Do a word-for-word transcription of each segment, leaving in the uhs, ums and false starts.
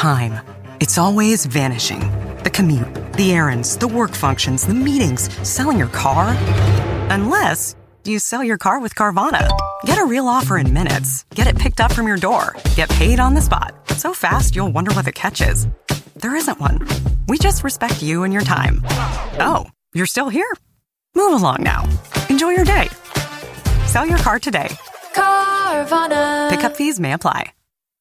time. It's always vanishing. The commute, the errands, the work functions, the meetings, selling your car. Unless you sell your car with Carvana. Get a real offer in minutes. Get it picked up from your door. Get paid on the spot. So fast, you'll wonder what the catch is. There isn't one. We just respect you and your time. Oh, you're still here? Move along now. Enjoy your day. Sell your car today. Carvana. Pickup fees may apply.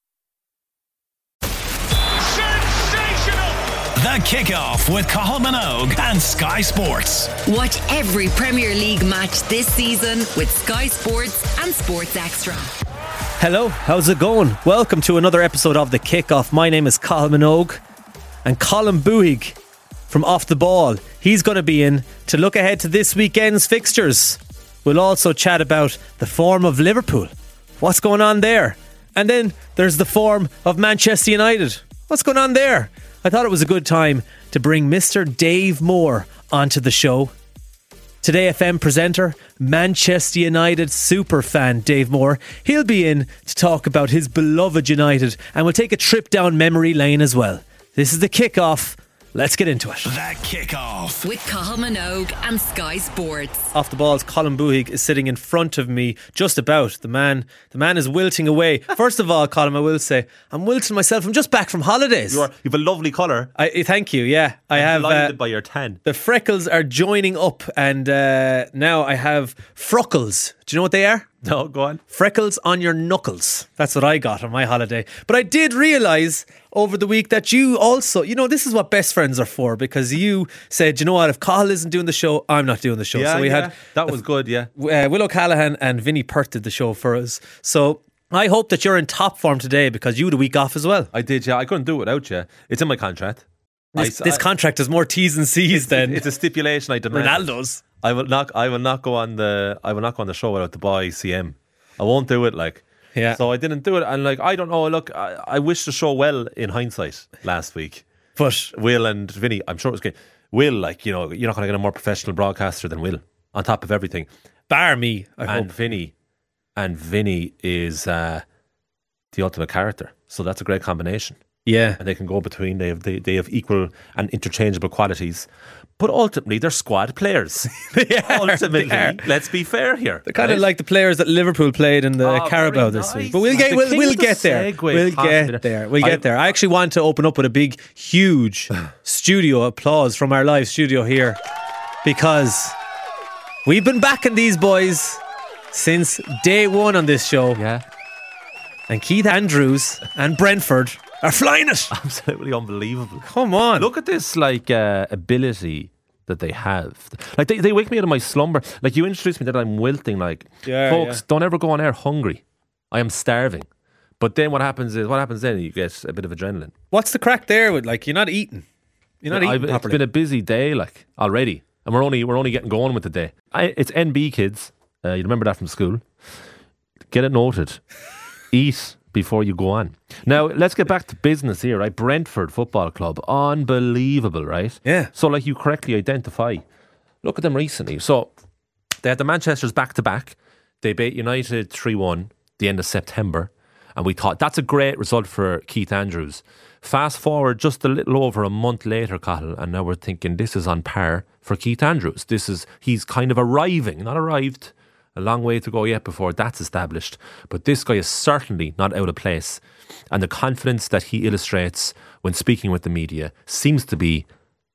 The Kickoff with Cathal Minogue and Sky Sports. Watch every Premier League match this season with Sky Sports and Sports Extra. Hello, how's it going? Welcome to another episode of The Kickoff. My name is Cathal Minogue, and Colin Buig from Off the Ball, he's going to be in to look ahead to this weekend's fixtures. We'll also chat about the form of Liverpool. What's going on there? And then there's the form of Manchester United. What's going on there? I thought it was a good time to bring Mister Dave Moore onto the show. Today F M presenter, Manchester United superfan Dave Moore. He'll be in to talk about his beloved United, and we'll take a trip down memory lane as well. This is The Kickoff. Let's get into it. The Kickoff with Cathal Minogue and Sky Sports. Off the Ball's Colin Buig is sitting in front of me, just about. The man the man is wilting away. First of all, Colin, I will say, I'm wilting myself. I'm just back from holidays. You are, you've a lovely colour. I, thank you, yeah. I I'm have delighted uh, by your tan. The freckles are joining up, and uh, now I have fruckles. Do you know what they are? No, go on. Freckles on your knuckles. That's what I got on my holiday. But I did realise over the week that you also, you know, this is what best friends are for, because you said, you know what, if Cathal isn't doing the show, I'm not doing the show. Yeah, so we yeah. had that was good, yeah. Uh, Will O'Callaghan and Vinnie Perth did the show for us. So I hope that you're in top form today, because you had a week off as well. I did, yeah. I couldn't do it without you. It's in my contract. This, I, this I, contract has more T's and C's it's, than it's a stipulation I demand. Ronaldo's. I will not. I will not go on the. I will not go on the show without the boy C M. I won't do it. Like, yeah. So I didn't do it, and like I don't know. Look, I, I wish the show well in hindsight last week, but Will and Vinny, I'm sure it was good. Will, like you know, you're not going to get a more professional broadcaster than Will. On top of everything, bar me, I and hope. Vinny, and Vinny is uh, the ultimate character. So that's a great combination. Yeah, and they can go between. They have they, they have equal and interchangeable qualities, but ultimately they're squad players. they are, ultimately, they are. Let's be fair here. They're kind right? of like the players that Liverpool played in the oh, Carabao this nice. week. But we'll get we'll, The we'll get there. segue, We'll possibly. get there. We'll get I, there. I actually want to open up with a big, huge studio applause from our live studio here, because we've been backing these boys since day one on this show. Yeah, and Keith Andrews and Brentford are flying it. Absolutely unbelievable. Come on. Look at this like uh, ability that they have. Like they, they wake me out of my slumber. Like you introduced me that I'm wilting. Like yeah, folks, yeah. don't ever go on air hungry. I am starving. But then what happens is what happens then you get a bit of adrenaline. What's the crack there with like you're not eating? You're not I've, eating properly. It's been a busy day like already. And we're only we're only getting going with the day. I, it's N B kids. Uh, you remember that from school. Get it noted. Eat before you go on. Now, let's get back to business here, right? Brentford Football Club. Unbelievable, right? Yeah. So, like you correctly identify, look at them recently. So, they had the Manchesters back-to-back. They beat United three one the end of September. And we thought, that's a great result for Keith Andrews. Fast forward just a little over a month later, Cathal, and now we're thinking this is on par for Keith Andrews. This is, he's kind of arriving, not arrived, a long way to go yet before that's established. But this guy is certainly not out of place. And the confidence that he illustrates when speaking with the media seems to be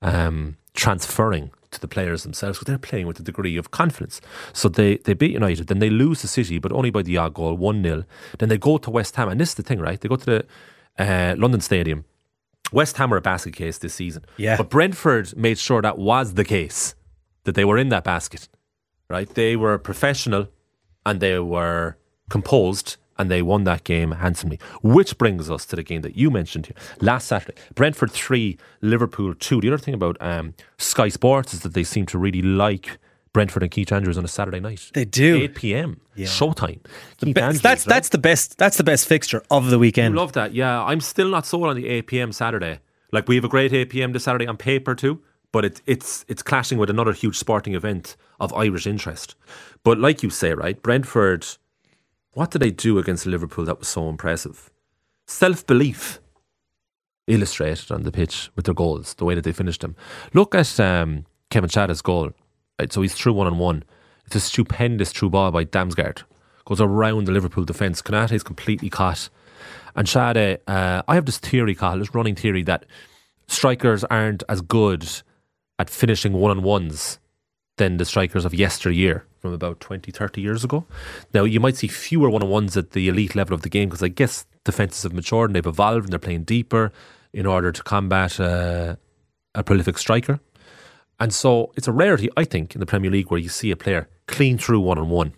um, transferring to the players themselves, because they're playing with a degree of confidence. So they, they beat United, then they lose to City, but only by the odd goal, one nil. Then they go to West Ham, and this is the thing, right? They go to the uh, London Stadium. West Ham are a basket case this season. Yeah. But Brentford made sure that was the case, that they were in that basket. Right, they were professional and they were composed and they won that game handsomely. Which brings us to the game that you mentioned here last Saturday. Brentford three, Liverpool two. The other thing about um, Sky Sports is that they seem to really like Brentford and Keith Andrews on a Saturday night. They do. eight p.m. Yeah. Showtime. The be- Andrews, that's right? that's the best. That's the best fixture of the weekend. I love that. Yeah, I'm still not sold on the eight p.m. Saturday. Like we have a great eight p.m. this Saturday on paper too. But it, it's it's clashing with another huge sporting event of Irish interest. But like you say, right, Brentford, what did they do against Liverpool that was so impressive? Self-belief. illustrated on the pitch with their goals, the way that they finished them. Look at um, Kevin Shada's goal. Right, so he's through one on one. It's a stupendous through ball by Damsgaard. Goes around the Liverpool defence. Konate is completely caught. And Shada, uh, I have this theory, Cathal, this running theory that strikers aren't as good at finishing one-on-ones than the strikers of yesteryear from about twenty, thirty years ago. Now, you might see fewer one-on-ones at the elite level of the game because I guess defences have matured and they've evolved and they're playing deeper in order to combat uh, a prolific striker. And so it's a rarity, I think, in the Premier League where you see a player clean through one-on-one.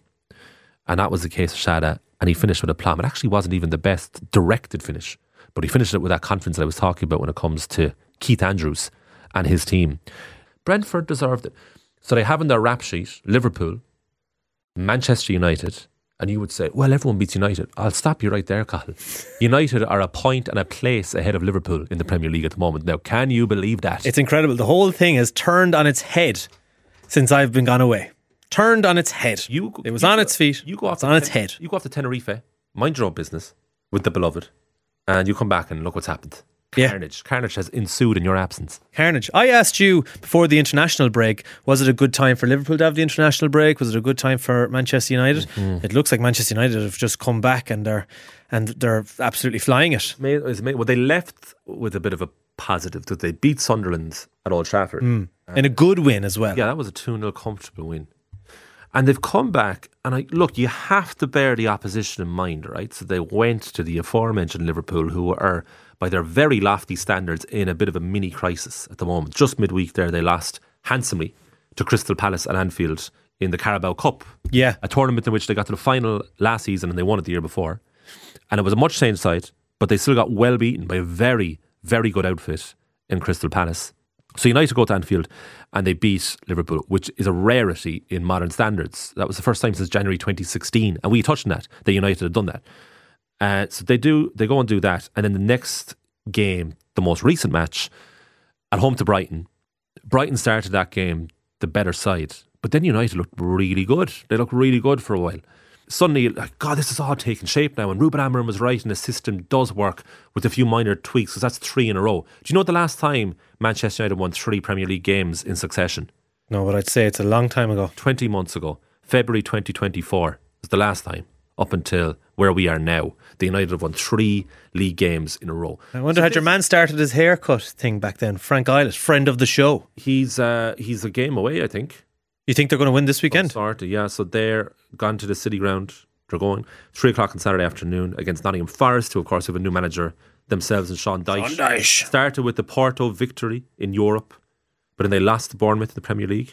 And that was the case of Shada, and he finished with a plum. It actually wasn't even the best directed finish, but he finished it with that confidence that I was talking about when it comes to Keith Andrews and his team. Brentford deserved it. So they have in their rap sheet Liverpool, Manchester United, and you would say, well, everyone beats United. I'll stop you right there, Cathal. United are a point and a place ahead of Liverpool in the Premier League at the moment. Now, can you believe that? It's incredible. The whole thing has turned on its head since I've been gone away. Turned on its head. You, it was you on go, its feet. You go off it's on ten, its head. You go off to Tenerife, mind your own business with the beloved, and you come back and look what's happened. Carnage. Yeah. Carnage has ensued in your absence. Carnage. I asked you before the international break, was it a good time for Liverpool to have the international break? Was it a good time for Manchester United? Mm-hmm. It looks like Manchester United have just come back and they're and they're absolutely flying it. Well, they left with a bit of a positive that they beat Sunderland at Old Trafford. Mm. And a good win as well. Yeah, that was a two nil comfortable win. And they've come back, and I look, you have to bear the opposition in mind, right? So they went to the aforementioned Liverpool, who are, by their very lofty standards, in a bit of a mini crisis at the moment. Just midweek there, they lost handsomely to Crystal Palace at Anfield in the Carabao Cup. Yeah. A tournament in which they got to the final last season and they won it the year before. And it was a much changed side, but they still got well beaten by a very, very good outfit in Crystal Palace. So United go to Anfield and they beat Liverpool, which is a rarity in modern standards. That was the first time since January twenty sixteen, and we touched on that, that United had done that. Uh, so they do, they go and do that, and then the next game, the most recent match, at home to Brighton. Brighton started that game the better side, but then United looked really good. They looked really good for a while. Suddenly, like, God, this is all taking shape now, and Ruben Amorim was right, and the system does work with a few minor tweaks, because that's three in a row. Do you know the last time Manchester United won three Premier League games in succession? No, but I'd say it's a long time ago. twenty months ago. February twenty twenty-four was the last time, up until where we are now. The United have won three league games in a row. I wonder, so had your man started his haircut thing back then? Frank Eilish, friend of the show. He's uh, he's a game away, I think. You think they're going to win this weekend? Sort of, yeah. So they're gone to the City Ground. They're going three o'clock on Saturday afternoon against Nottingham Forest, who of course have a new manager themselves, and Sean Dyche. Sean Dyche started with the Porto victory in Europe, but then they lost to Bournemouth in the Premier League.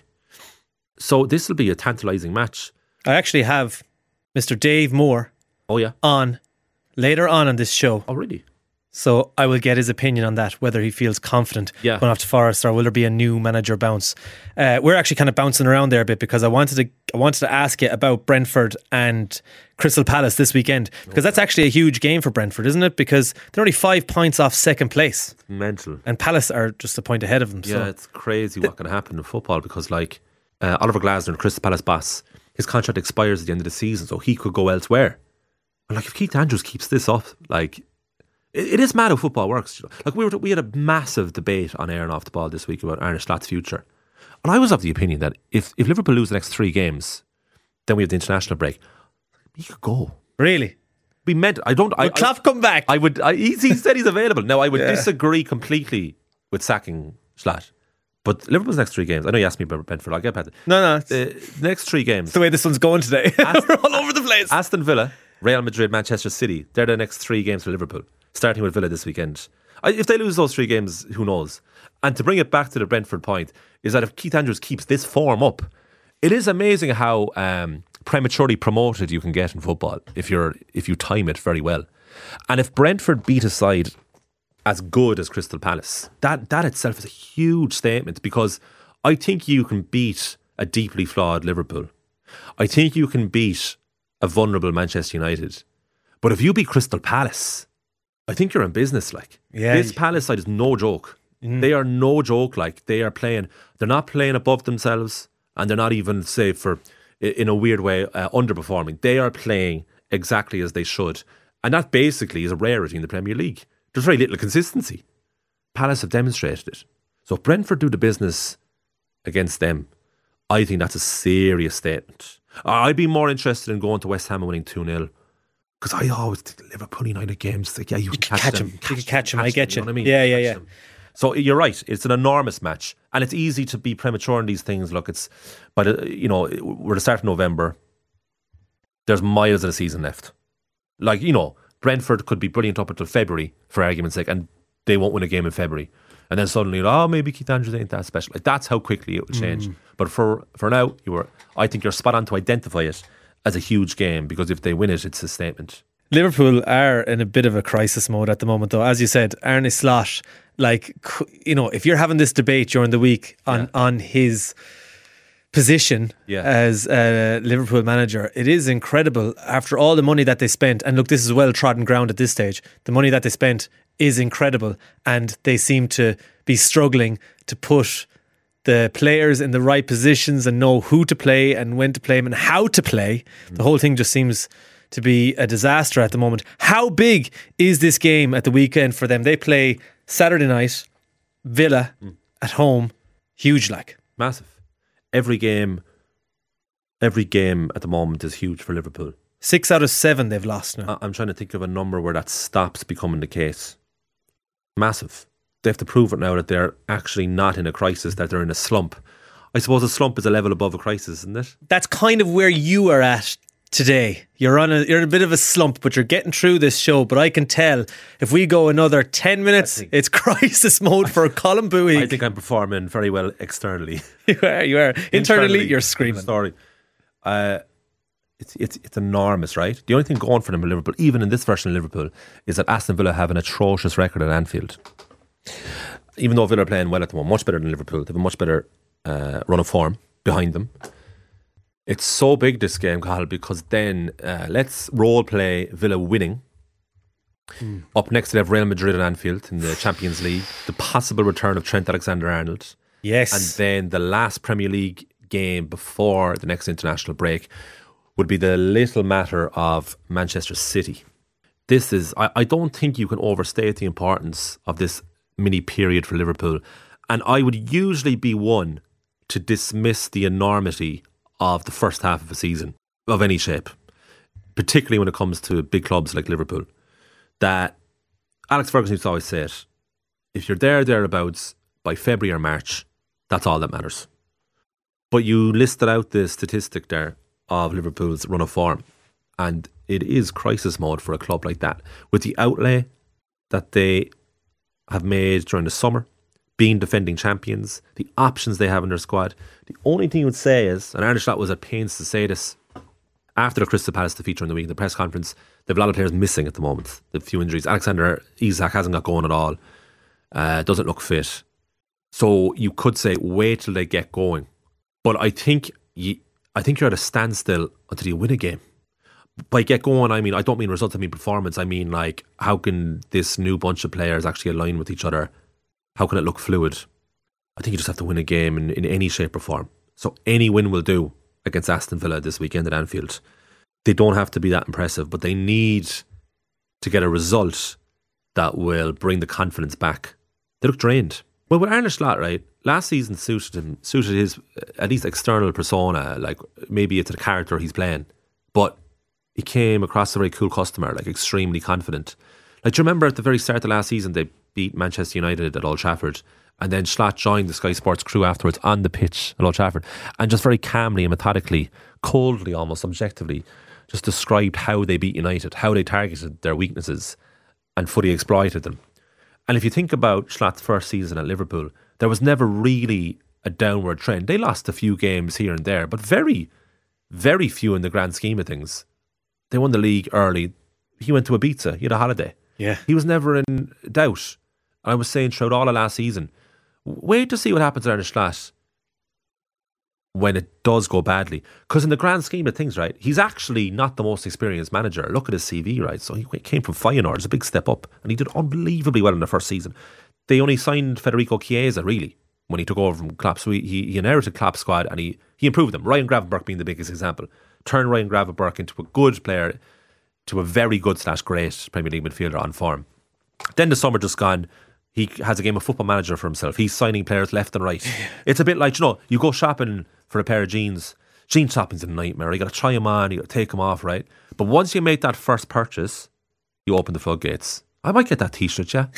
So this will be a tantalising match. I actually have Mister Dave Moore. Oh yeah, on later on in this show. Oh really? So I will get his opinion on that, whether he feels confident yeah. going off to Forest, or will there be a new manager bounce. Uh, we're actually kind of bouncing around there a bit, because I wanted to I wanted to ask you about Brentford and Crystal Palace this weekend, because that's actually a huge game for Brentford, isn't it? Because they're only five points off second place. It's mental. And Palace are just a point ahead of them. Yeah, so. It's crazy what can happen in football, because like uh, Oliver Glasner, the Crystal Palace boss, his contract expires at the end of the season, so he could go elsewhere. And like if Keith Andrews keeps this up, like... It is mad how football works. Like we were, we had a massive debate on air and off the ball this week about Arne Slot's future, and I was of the opinion that if, if Liverpool lose the next three games, then we have the international break. He could go. Really? We meant. I don't. Will Klopp come back? I would. I, he, he said he's available. Now I would yeah. disagree completely with sacking Slot. But Liverpool's next three games. I know you asked me about Brentford. I'll get back to it. No, no. The uh, next three games. It's the way this one's going today. Aston, we're all over the place. Aston Villa, Real Madrid, Manchester City. They're the next three games for Liverpool. Starting with Villa this weekend. I, if they lose those three games, who knows? And to bring it back to the Brentford point, is that if Keith Andrews keeps this form up, it is amazing how um, prematurely promoted you can get in football if you're if you time it very well. And if Brentford beat a side as good as Crystal Palace, that that itself is a huge statement, because I think you can beat a deeply flawed Liverpool. I think you can beat a vulnerable Manchester United. But if you beat Crystal Palace, I think you're in business. Like yeah. This Palace side is no joke. Mm. They are no joke. Like they are playing, they're not playing above themselves, and they're not even, say, for in a weird way, uh, underperforming. They are playing exactly as they should, and that basically is a rarity in the Premier League. There's very little consistency. Palace have demonstrated it. So if Brentford do the business against them, I think that's a serious statement. I'd be more interested in going to West Ham and winning two nil. Because I always think Liverpool United games, like, yeah, you, You can can catch, catch them. him. You can catch him. I get you. know what I mean? Yeah, You yeah, catch yeah. them. So you're right. It's an enormous match, and it's easy to be premature in these things. Look, it's, but you know, we're the start of November. There's miles of the season left. Like, you know, Brentford could be brilliant up until February, for argument's sake, and they won't win a game in February. And then suddenly, oh, maybe Keith Andrews ain't that special. Like, that's how quickly it will change. Mm. But for for now, you were. I think you're spot on to identify it as a huge game, because if they win it, it's a statement. Liverpool are in a bit of a crisis mode at the moment, though. As you said, Arne Slot, like, you know, if you're having this debate during the week on, yeah. on his position yeah. as a Liverpool manager, it is incredible after all the money that they spent. And look, this is well trodden ground at this stage. The money that they spent is incredible, and they seem to be struggling to put the players in the right positions and know who to play and when to play them and how to play. Mm. The whole thing just seems to be a disaster at the moment. How big is this game at the weekend for them? They play Saturday night, Villa mm. at home. Huge, like. Massive. Every game, every game at the moment is huge for Liverpool. Six out of seven they've lost now. I'm trying to think of a number where that stops becoming the case. Massive. They have to prove it now that they're actually not in a crisis, that they're in a slump. I suppose a slump is a level above a crisis, isn't it? That's kind of where you are at today. You're on a you're in a bit of a slump, but you're getting through this show. But I can tell if we go another ten minutes, it's crisis mode for Colm Buig. I think I'm performing very well externally. You are, you are. Internally, Internally you're screaming. Sorry. Uh, it's it's it's enormous, right? The only thing going for them in Liverpool, even in this version of Liverpool, is that Aston Villa have an atrocious record at Anfield. Even though Villa are playing well at the moment, much better than Liverpool, they have a much better uh, run of form behind them. It's so big, this game, Cathal, because then uh, let's role play Villa winning. Mm. Up next, they have Real Madrid and Anfield in the Champions League. The possible return of Trent Alexander-Arnold. Yes. And then the last Premier League game before the next international break would be the little matter of Manchester City. This is, I, I don't think you can overstate the importance of this mini period for Liverpool. And I would usually be one to dismiss the enormity of the first half of a season of any shape, particularly when it comes to big clubs like Liverpool. That Alex Ferguson used to always say it, if you're there, thereabouts, by February or March, that's all that matters. But you listed out the statistic there of Liverpool's run of form, and it is crisis mode for a club like that. With the outlay that they have made during the summer, being defending champions, the options they have in their squad. The only thing you would say is, and Arne Slot was at pains to say this after the Crystal Palace defeat during the week in the press conference, they have a lot of players missing at the moment. They have a few injuries. Alexander Isak hasn't got going at all. Uh, doesn't look fit. So you could say wait till they get going. But I think you, I think you're at a standstill until you win a game. By get going, I mean, I don't mean results, I mean performance. I mean, like, how can this new bunch of players actually align with each other? How can it look fluid? I think you just have to win a game in, in any shape or form. So any win will do against Aston Villa this weekend at Anfield. They don't have to be that impressive, but they need to get a result that will bring the confidence back. They look drained. Well, with Arne Slot, right, last season suited him, suited his, at least external persona, like maybe it's the character he's playing, but he came across a very cool customer, like extremely confident. Like, do you remember at the very start of last season, they beat Manchester United at Old Trafford, and then Slot joined the Sky Sports crew afterwards on the pitch at Old Trafford, and just very calmly and methodically, coldly almost, objectively, just described how they beat United, how they targeted their weaknesses and fully exploited them. And if you think about Slot's first season at Liverpool, there was never really a downward trend. They lost a few games here and there, but very, very few in the grand scheme of things. They won the league early. He went to Ibiza. He had a holiday. Yeah. He was never in doubt. I was saying throughout all of last season, wait to see what happens to Arne Slot when it does go badly. Because in the grand scheme of things, right, he's actually not the most experienced manager. Look at his C V, right? So he came from Feyenoord. It's a big step up. And he did unbelievably well in the first season. They only signed Federico Chiesa, really, when he took over from Klopp. So he, he, he inherited Klopp's squad and he, he improved them. Ryan Gravenberch being the biggest example. Turned Ryan Gravenberch into a good player, to a very good slash great Premier League midfielder on form. Then the summer just gone, he has a game of Football Manager for himself. He's signing players left and right. It's a bit like, you know, you go shopping for a pair of jeans. Jean shopping's a nightmare. You got to try them on, you got to take them off, right? But once you make that first purchase, you open the floodgates. I might get that t-shirt, yeah.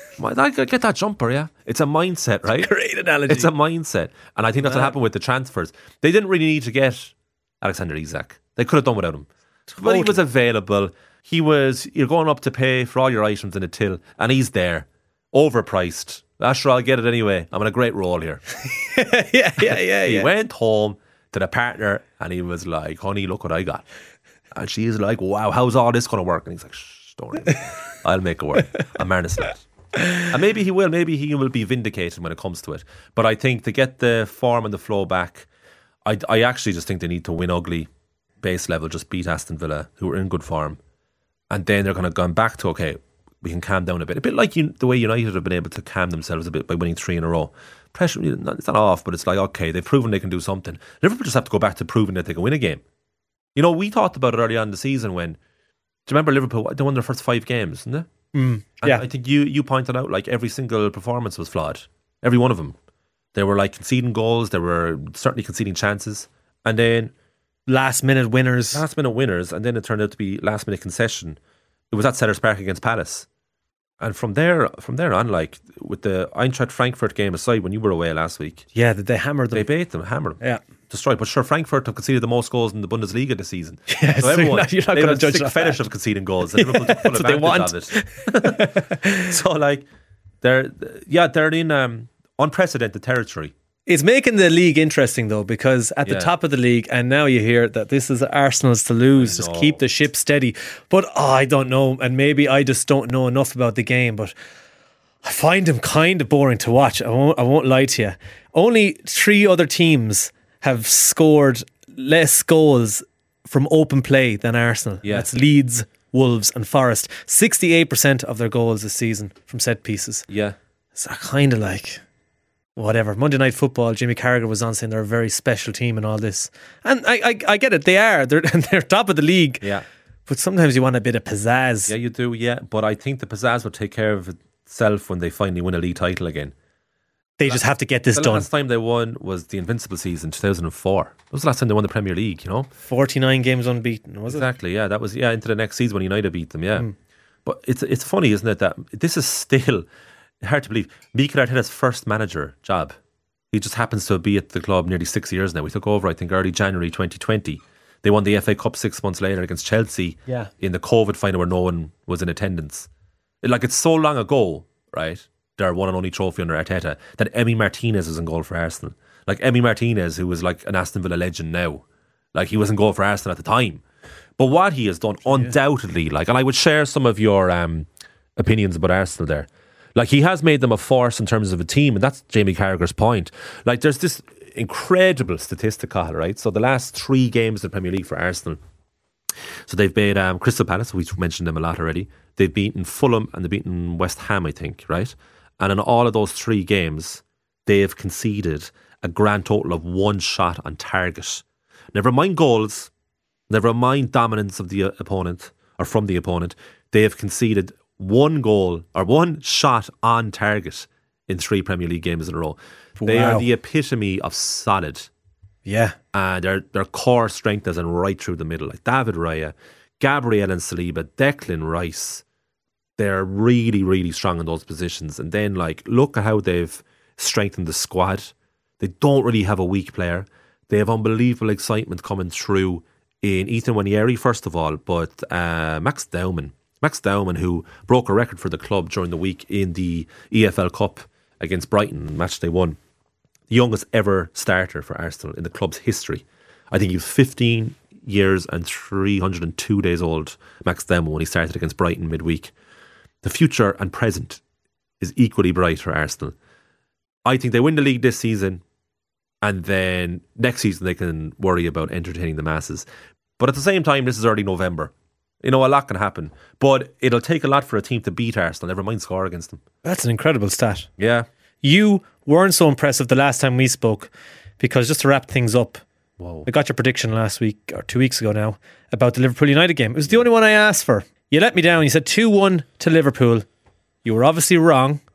I might get that jumper, yeah. It's a mindset, right? Great analogy. It's a mindset. And I think that's what happened with the transfers. They didn't really need to get Alexander Isak. They could have done without him. Totally. But he was available. He was, you're going up to pay for all your items in a till, and he's there. Overpriced. Ah, sure, I'll get it anyway. I'm in a great role here. yeah, yeah, yeah. He yeah. went home to the partner and he was like, honey, look what I got. And she's like, wow, how's all this going to work? And he's like, shh, don't worry. I'll make it work. I'm earnest that. And maybe he will. Maybe he will be vindicated when it comes to it. But I think to get the form and the flow back, I, I actually just think they need to win ugly, base level, just beat Aston Villa, who are in good form. And then they're going to go back to, okay, we can calm down a bit. A bit like you, the way United have been able to calm themselves a bit by winning three in a row. Pressure, it's not off, but it's like, okay, they've proven they can do something. Liverpool just have to go back to proving that they can win a game. You know, we talked about it early on in the season when, do you remember Liverpool, they won their first five games, didn't they? Mm, and yeah. I think you, you pointed out, like, every single performance was flawed. Every one of them. They were, like, conceding goals, they were certainly conceding chances. And then last minute winners. Last minute winners, and then it turned out to be last minute concession. It was at Selhurst Park against Palace. And from there from there on, like, with the Eintracht Frankfurt game aside, when you were away last week. Yeah, they hammered them. They beat them, hammered them. Yeah. Destroyed. But sure, Frankfurt have conceded the most goals in the Bundesliga this season. Yeah, so everyone, not, you're not going to judge a fetish of conceding goals. And Liverpool took full That's what advantage they want. of it. So, like, they're, yeah, they're in um, unprecedented territory. It's making the league interesting though, because at the Yeah. top of the league, and now you hear that this is Arsenal's to lose, just keep the ship steady. But oh, I don't know, and maybe I just don't know enough about the game, but I find him kind of boring to watch. I won't, I won't lie to you. Only three other teams have scored less goals from open play than Arsenal. Yeah. That's Leeds, Wolves and Forest. sixty-eight percent of their goals this season from set pieces. Yeah. So kind of like... whatever. Monday Night Football, Jimmy Carragher was on saying they're a very special team and all this. And I I, I get it, they are. They're, they're top of the league. Yeah. But sometimes you want a bit of pizzazz. Yeah, you do, yeah. But I think the pizzazz will take care of itself when they finally win a league title again. They just have to get this the done. last time they won was the Invincible season, two thousand four. That was the last time they won the Premier League, you know? forty-nine games unbeaten, was it? Exactly, yeah. That was, yeah, into the next season when United beat them, yeah. Mm. But it's it's funny, isn't it, that this is still hard to believe. Mikel Arteta's first manager job. He just happens to be at the club nearly six years now. We took over, I think, early January twenty twenty. They won the F A Cup six months later against Chelsea yeah. in the COVID final where no one was in attendance. It, like, it's so long ago, right? Their one and only trophy under Arteta, that Emi Martinez is in goal for Arsenal. Like, Emi Martinez, who was like an Aston Villa legend now. Like, he was in goal for Arsenal at the time. But what he has done, undoubtedly, like, and I would share some of your um, opinions about Arsenal there. Like, he has made them a force in terms of a team, and that's Jamie Carragher's point. Like, there's this incredible statistic, Cathal, right? So the last three games in the Premier League for Arsenal. So they've beat um, Crystal Palace, we've mentioned them a lot already. They've beaten Fulham and they've beaten West Ham, I think, right? And in all of those three games, they have conceded a grand total of one shot on target. Never mind goals, never mind dominance of the opponent or from the opponent. They have conceded one goal or one shot on target in three Premier League games in a row. Wow. They are the epitome of solid. Yeah. And their their core strength is in right through the middle. Like David Raya, Gabriel and Saliba, Declan Rice. They're really, really strong in those positions. And then, like, look at how they've strengthened the squad. They don't really have a weak player. They have unbelievable excitement coming through in Ethan Nwaneri, first of all, but uh, Max Dowman. Max Dowman, who broke a record for the club during the week in the E F L Cup against Brighton, match they won. The youngest ever starter for Arsenal in the club's history. I think he was fifteen years and three hundred two days old, Max Dowman, when he started against Brighton midweek. The future and present is equally bright for Arsenal. I think they win the league this season, and then next season they can worry about entertaining the masses. But at the same time, this is early November. You know, a lot can happen. But it'll take a lot for a team to beat Arsenal, never mind score against them. That's an incredible stat. Yeah. You weren't so impressive the last time we spoke, because just to wrap things up, Whoa. I got your prediction last week, or two weeks ago now, about the Liverpool United game. It was the only one I asked for. You let me down. You said two one to Liverpool. You were obviously wrong.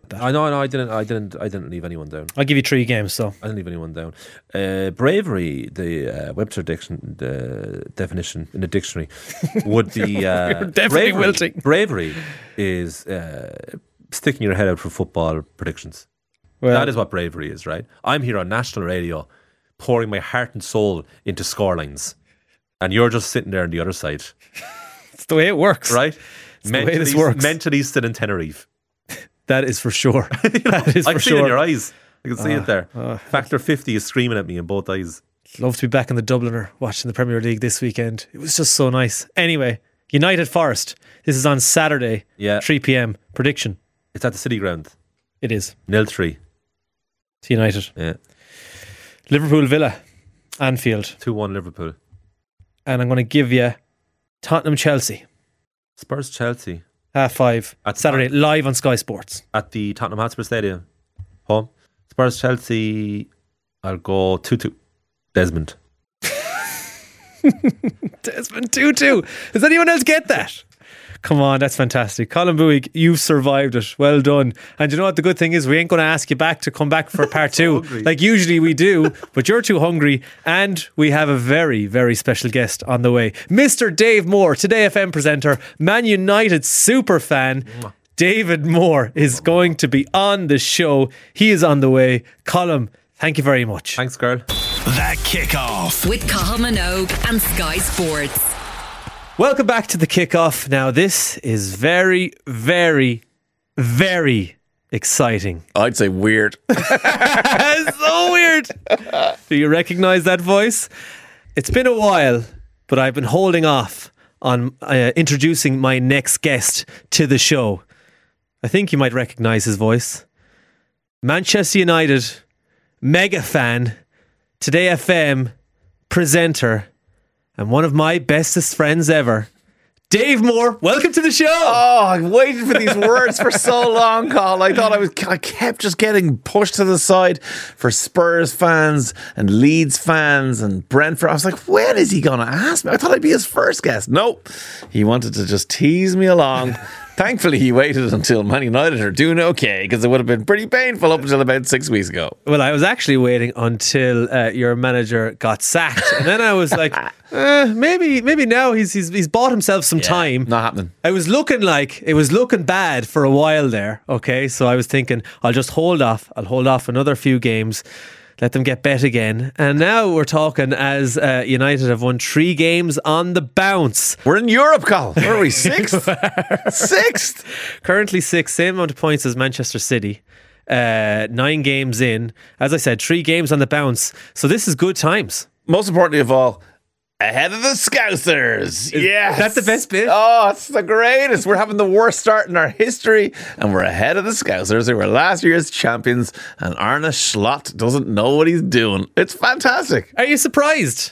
that. I know, no, I didn't, I didn't, I didn't leave anyone down. I'll give you three games, so. I didn't leave anyone down. Uh, bravery, the uh, Webster diction, the definition in the dictionary, would be uh, You're definitely bravery, wilting. Bravery is uh, sticking your head out for football predictions. Well, That is what bravery is, right? I'm here on national radio, pouring my heart and soul into scorelines, and you're just sitting there on the other side, it's the way it works. right? It's the way this works. Mentally still in Tenerife. That is for sure. That is I for can see it in sure. your eyes. I can see Uh, it there. uh, Factor fifty is screaming at me in both eyes. Love to be back in the Dubliner watching the Premier League this weekend. It was just so nice. Anyway, United Forest. This is on Saturday, Yeah. three p.m. Prediction. It's at the City Ground. It is. nil three. To United. Yeah. Liverpool Villa. Anfield. two one Liverpool. And I'm going to give you Tottenham Chelsea. Spurs Chelsea. Half five. At Saturday, live on Sky Sports. At the Tottenham Hotspur Stadium. Home. Spurs Chelsea. I'll go two two. Desmond. Desmond two two. Does anyone else get that? Come on, that's fantastic. Colin Bowie, you've survived it. Well done. And you know what the good thing is? We ain't going to ask you back to come back for part two. hungry. Like usually we do, but you're too hungry. And we have a very, very special guest on the way. Mister Dave Moore, Today F M presenter, Man United super fan. David Moore is going to be on the show. He is on the way. Colin, thank you very much. Thanks, girl. The Kickoff. With Cathal Minogue and Sky Sports. Welcome back to the kickoff. Now, this is very, very, very exciting. I'd say weird. It's so weird. Do you recognise that voice? It's been a while, but I've been holding off on uh, introducing my next guest to the show. I think you might recognise his voice. Manchester United mega fan, Today F M presenter, and one of my bestest friends ever, Dave Moore. Welcome to the show. Oh, I've waited for these words for so long, Carl. I thought I was, I kept just getting pushed to the side for Spurs fans and Leeds fans and Brentford. I was like, when is he going to ask me? I thought I'd be his first guest. Nope. He wanted to just tease me along. Thankfully, he waited until Man United are doing okay, because it would have been pretty painful up until about six weeks ago. Well, I was actually waiting until uh, your manager got sacked, and then I was like, uh, maybe, maybe now he's he's he's bought himself some time. Not happening. I was looking like it was looking bad for a while there. Okay, so I was thinking I'll just hold off. I'll hold off another few games. Let them get bet again. And now we're talking as uh, United have won three games on the bounce. We're in Europe, Carl. Where are we? Sixth? Sixth? Currently sixth, same amount of points as Manchester City. Uh, nine games in. As I said, three games on the bounce. So this is good times. Most importantly of all, ahead of the Scousers. Yes. That's the best bit. Oh, it's the greatest. We're having the worst start in our history, and we're ahead of the Scousers, who were last year's champions, and Arne Slot doesn't know what he's doing. It's fantastic. Are you surprised?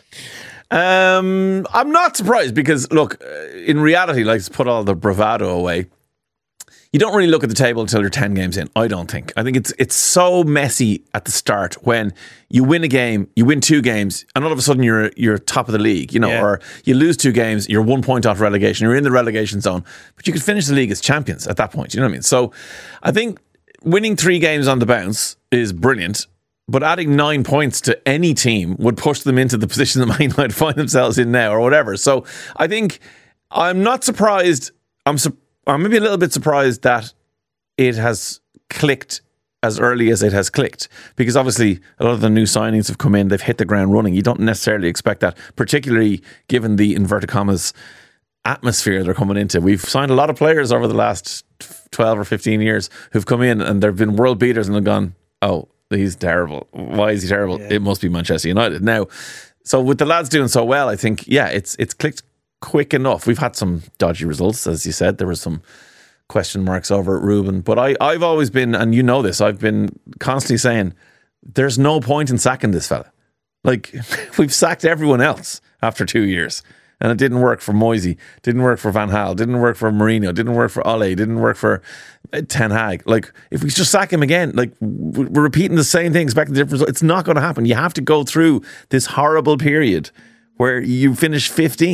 Um, I'm not surprised because, look, in reality, like, let's put all the bravado away. You don't really look at the table until you're ten games in, I don't think. I think it's it's so messy at the start when you win a game, you win two games, and all of a sudden you're you're top of the league, you know, Yeah. or you lose two games, you're one point off relegation, you're in the relegation zone, but you could finish the league as champions at that point, you know what I mean? So I think winning three games on the bounce is brilliant, but adding nine points to any team would push them into the position that Man United find themselves in now or whatever. So I think I'm not surprised. I'm surprised. I'm maybe a little bit surprised that it has clicked as early as it has clicked, because obviously a lot of the new signings have come in, they've hit the ground running. You don't necessarily expect that, particularly given the inverted commas atmosphere they're coming into. We've signed a lot of players over the last twelve or fifteen years who've come in and they've been world beaters and they've gone, oh, he's terrible. Why is he terrible? Yeah. It must be Manchester United. Now, so with the lads doing so well, I think, yeah, it's it's clicked quick enough. We've had some dodgy results, as you said. There were some question marks over at Ruben, but I, I've always been, and you know this, I've been constantly saying there's no point in sacking this fella. Like, we've sacked everyone else after two years, and it didn't work for Moisey, didn't work for Van Gaal, didn't work for Mourinho, didn't work for Ole, didn't work for Ten Hag. Like, if we just sack him again, like, we're repeating the same thing, expecting different results. It's not going to happen. You have to go through this horrible period where you finish fifteenth.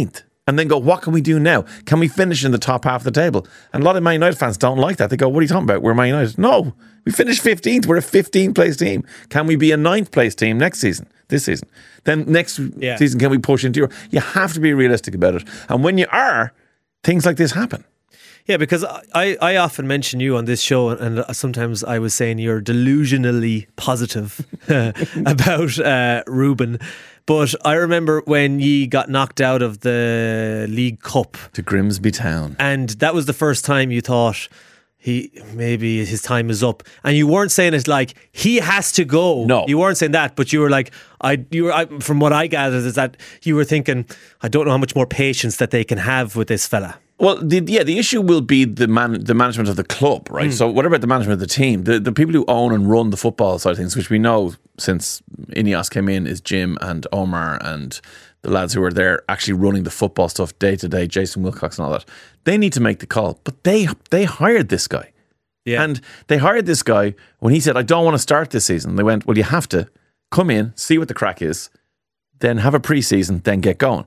and then go, what can we do now? Can we finish in the top half of the table? And a lot of Man United fans don't like that. They go, what are you talking about? We're Man United. No, we finished fifteenth. We're a fifteenth place team. Can we be a ninth place team next season, this season? Then next Yeah. season, can we push into Europe? You have to be realistic about it. And when you are, things like this happen. Yeah, because I, I often mention you on this show, and sometimes I was saying you're delusionally positive about uh, Ruben. But I remember when ye got knocked out of the League Cup To Grimsby Town. and that was the first time you thought he maybe his time is up, and you weren't saying it like he has to go. No. You weren't saying that, but you were like, I. You were I, from what I gathered is that you were thinking, I don't know how much more patience that they can have with this fella. Well, the, yeah, the issue will be the man, the management of the club, right? So, what about the management of the team? The the people who own and run the football side of things, which we know since Ineos came in, is Jim and Omar and the lads who are there actually running the football stuff day to day, Jason Wilcox and all that. They need to make the call, but they they hired this guy, Yeah. and they hired this guy when he said, "I don't want to start this season." They went, "Well, you have to come in, see what the crack is, then have a pre-season, then get going."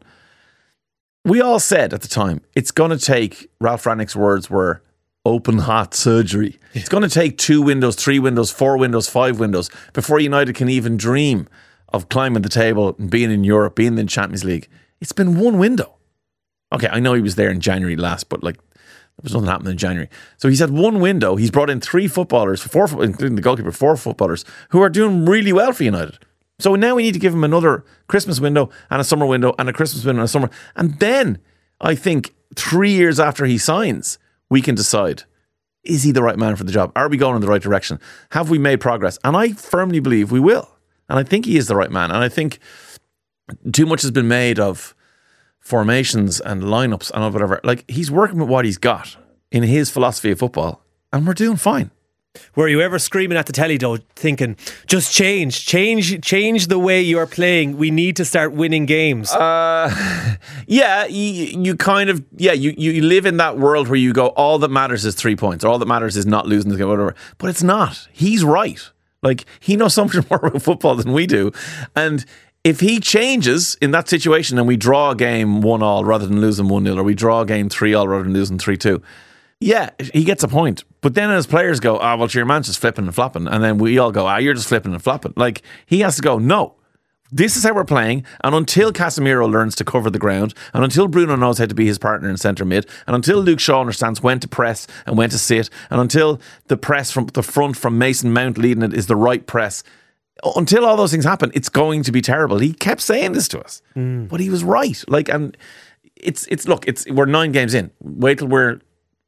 We all said at the time, it's going to take, Ralph Rangnick's words were open heart surgery. It's going to take two windows, three windows, four windows, five windows before United can even dream of climbing the table and being in Europe, being in the Champions League. It's been one window. Okay, I know he was there in January last, but like there was nothing happening in January. So he's had one window. He's brought in three footballers, four, including the goalkeeper, four footballers who are doing really well for United. So now we need to give him another Christmas window and a summer window and a Christmas window and a summer. And then I think three years after he signs, we can decide, is he the right man for the job? Are we going in the right direction? Have we made progress? And I firmly believe we will. And I think he is the right man. And I think too much has been made of formations and lineups and whatever. Like, he's working with what he's got in his philosophy of football, and we're doing fine. Were you ever screaming at the telly though, thinking, just change, change, change the way you're playing? We need to start winning games. Uh, yeah, you, you kind of, yeah, you, you live in that world where you go, all that matters is three points, or all that matters is not losing the game, whatever. But it's not. He's right. Like, he knows so much more about football than we do. And if he changes in that situation and we draw a game one all rather than losing one nil, or we draw a game three all rather than losing three two, yeah, he gets a point. But then as players go, ah, oh, well, your man's just flipping and flopping. And then we all go, ah, you're just flipping and flopping. Like, he has to go, no, this is how we're playing. And until Casemiro learns to cover the ground, and until Bruno knows how to be his partner in centre mid, and until Luke Shaw understands when to press and when to sit, and until the press from the front from Mason Mount leading it is the right press, until all those things happen, it's going to be terrible. He kept saying this to us, mm. but he was right. Like, and it's, it's, look, it's, we're nine games in. Wait till we're